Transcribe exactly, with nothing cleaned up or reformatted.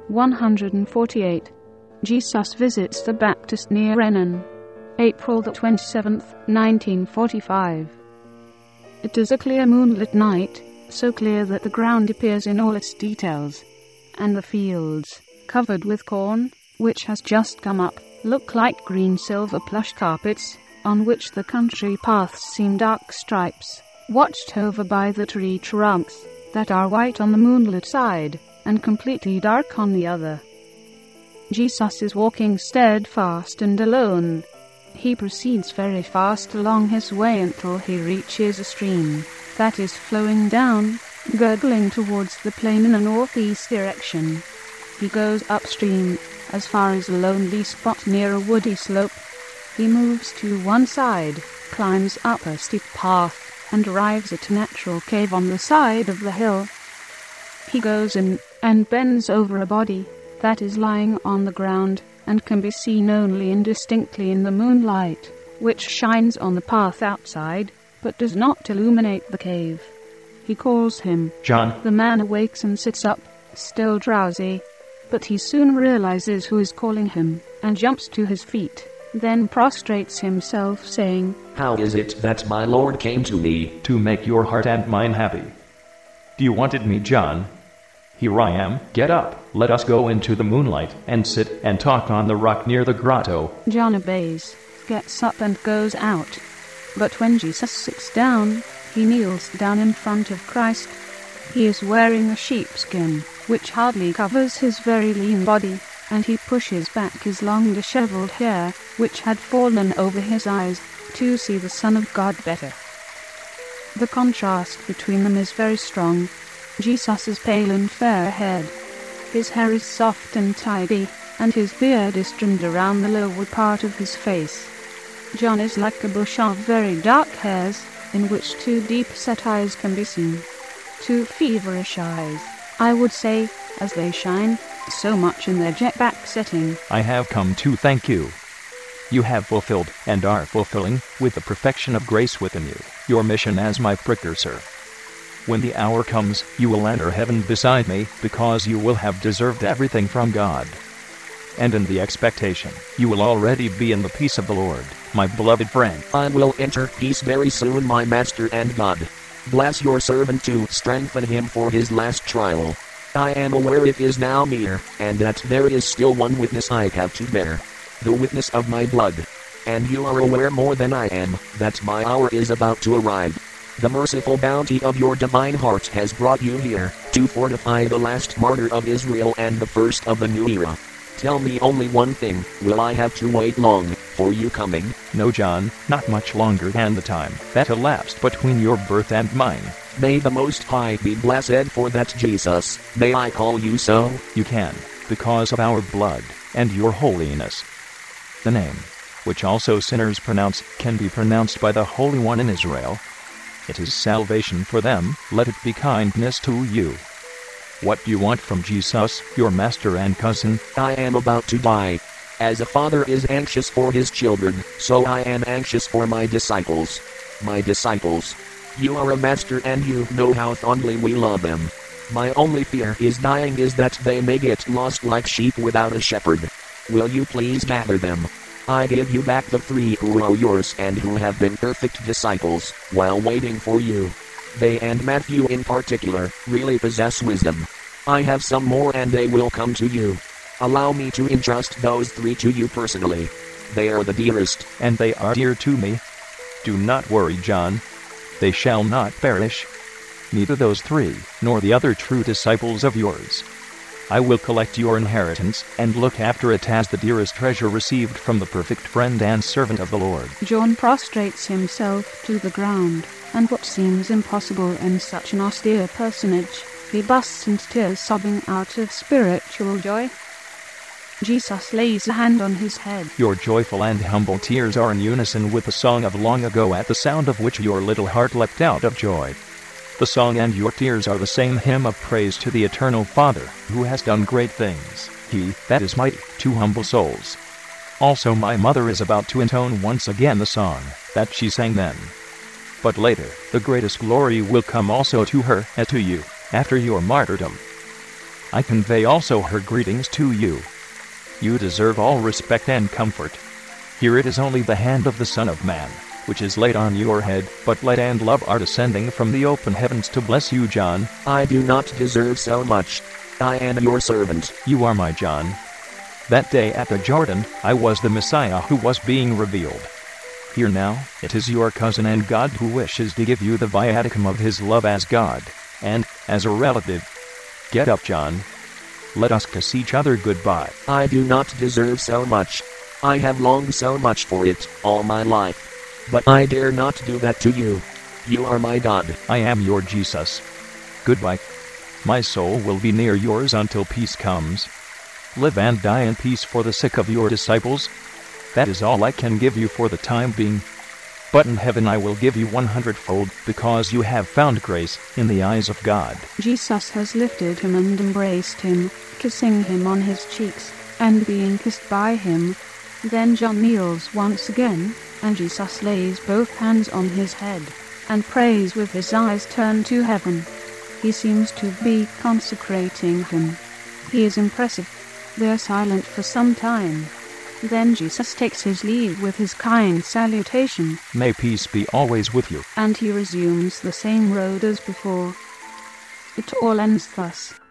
one hundred forty-eight. Jesus visits the Baptist near Renan. April the twenty-seventh, nineteen forty-five. It is a clear moonlit night, so clear that the ground appears in all its details, and the fields, covered with corn, which has just come up, look like green silver plush carpets, on which the country paths seem dark stripes, watched over by the tree trunks, that are white on the moonlit side, and completely dark on the other. Jesus is walking steadfast and alone. He proceeds very fast along his way until he reaches a stream that is flowing down, gurgling towards the plain in a northeast direction. He goes upstream, as far as a lonely spot near a woody slope. He moves to one side, climbs up a steep path, and arrives at a natural cave on the side of the hill. He goes in, and bends over a body that is lying on the ground, and can be seen only indistinctly in the moonlight, which shines on the path outside, but does not illuminate the cave. He calls him. John. The man awakes and sits up, still drowsy, but he soon realizes who is calling him, and jumps to his feet, then prostrates himself, saying, How is it that my Lord came to me? To make your heart and mine happy. You wanted me, John. Here I am. Get up, let us go into the moonlight, and sit and talk on the rock near the grotto. John obeys, gets up and goes out. But when Jesus sits down, he kneels down in front of Christ. He is wearing a sheepskin, which hardly covers his very lean body, and he pushes back his long disheveled hair, which had fallen over his eyes, to see the Son of God better. The contrast between them is very strong. Jesus is pale and fair-haired. His hair is soft and tidy, and his beard is trimmed around the lower part of his face. John is like a bush of very dark hairs, in which two deep-set eyes can be seen. Two feverish eyes, I would say, as they shine so much in their jet-black setting. I have come to thank you. You have fulfilled, and are fulfilling, with the perfection of grace within you, your mission as my precursor. When the hour comes, you will enter heaven beside me, because you will have deserved everything from God. And in the expectation, you will already be in the peace of the Lord, my beloved friend. I will enter peace very soon, my Master and God. Bless your servant to strengthen him for his last trial. I am aware it is now near, and that there is still one witness I have to bear, the witness of my blood. And you are aware more than I am, that my hour is about to arrive. The merciful bounty of your divine heart has brought you here, to fortify the last martyr of Israel and the first of the new era. Tell me only one thing, will I have to wait long, for you coming? No, John, not much longer than the time that elapsed between your birth and mine. May the Most High be blessed for that, Jesus. May I call you so? You can, because of our blood, and your holiness. The name, which also sinners pronounce, can be pronounced by the Holy One in Israel. It is salvation for them, let it be kindness to you. What do you want from Jesus, your master and cousin? I am about to die. As a father is anxious for his children, so I am anxious for my disciples. My disciples. You are a master and you know how fondly we love them. My only fear is dying is that they may get lost like sheep without a shepherd. Will you please gather them? I give you back the three who are yours and who have been perfect disciples, while waiting for you. They, and Matthew in particular, really possess wisdom. I have some more and they will come to you. Allow me to entrust those three to you personally. They are the dearest. And they are dear to me. Do not worry, John. They shall not perish. Neither those three, nor the other true disciples of yours. I will collect your inheritance, and look after it as the dearest treasure received from the perfect friend and servant of the Lord. John prostrates himself to the ground, and what seems impossible in such an austere personage, he bursts into tears, sobbing out of spiritual joy. Jesus lays a hand on his head. Your joyful and humble tears are in unison with the song of long ago, at the sound of which your little heart leapt out of joy. The song and your tears are the same hymn of praise to the eternal Father, who has done great things, he that is mighty, to humble souls. Also my mother is about to intone once again the song that she sang then. But later, the greatest glory will come also to her, as to you, after your martyrdom. I convey also her greetings to you. You deserve all respect and comfort. Here it is only the hand of the Son of Man, which is laid on your head, but light and love are descending from the open heavens to bless you, John. I do not deserve so much. I am your servant. You are my John. That day at the Jordan, I was the Messiah who was being revealed. Here now, it is your cousin and God who wishes to give you the viaticum of his love as God, and, as a relative. Get up, John. Let us kiss each other goodbye. I do not deserve so much. I have longed so much for it, all my life. But I dare not do that to you. You are my God. I am your Jesus. Goodbye. My soul will be near yours until peace comes. Live and die in peace for the sake of your disciples. That is all I can give you for the time being. But in heaven I will give you one hundredfold, because you have found grace in the eyes of God. Jesus has lifted him and embraced him, kissing him on his cheeks, and being kissed by him. Then John kneels once again, and Jesus lays both hands on his head, and prays with his eyes turned to heaven. He seems to be consecrating him. He is impressive. They are silent for some time. Then Jesus takes his leave with his kind salutation. May peace be always with you. And he resumes the same road as before. It all ends thus.